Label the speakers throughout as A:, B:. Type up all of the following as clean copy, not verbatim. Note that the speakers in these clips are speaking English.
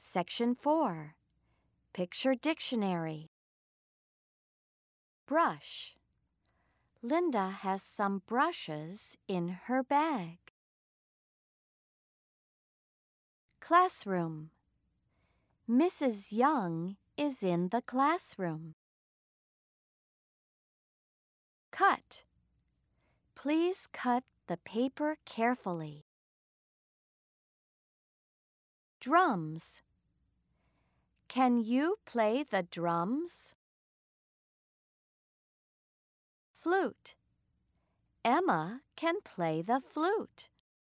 A: Section 4. Picture Dictionary. Brush. Linda has some brushes in her bag. Classroom. Mrs. Young is in the classroom. Cut. Please cut the paper carefully. Drums. Can you play the drums? Flute. Emma can play the flute.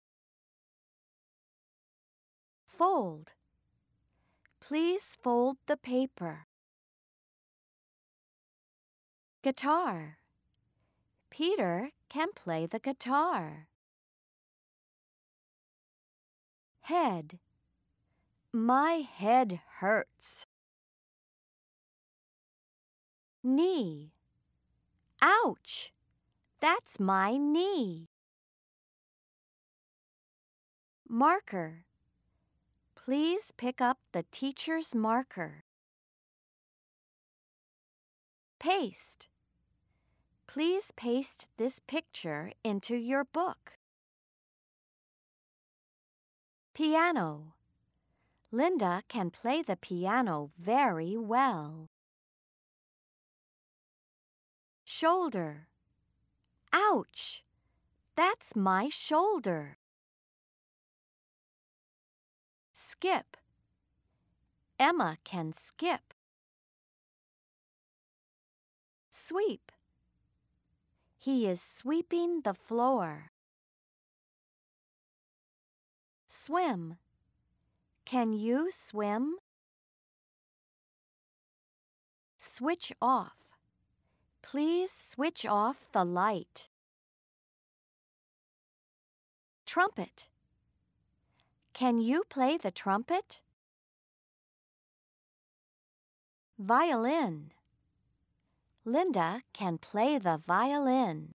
A: Fold. Please fold the paper. Guitar. Peter can play the guitar. Head. My head hurts. Knee. Ouch! That's my knee. Marker. Please pick up the teacher's marker. Paste. Please paste this picture into your book. Piano. Linda can play the piano very well. Shoulder. Ouch! That's my shoulder. Skip. Emma can skip. Sweep. He is sweeping the floor. Swim. Can you swim? Switch off. Please switch off the light. Trumpet. Can you play the trumpet? Violin. Linda can play the violin.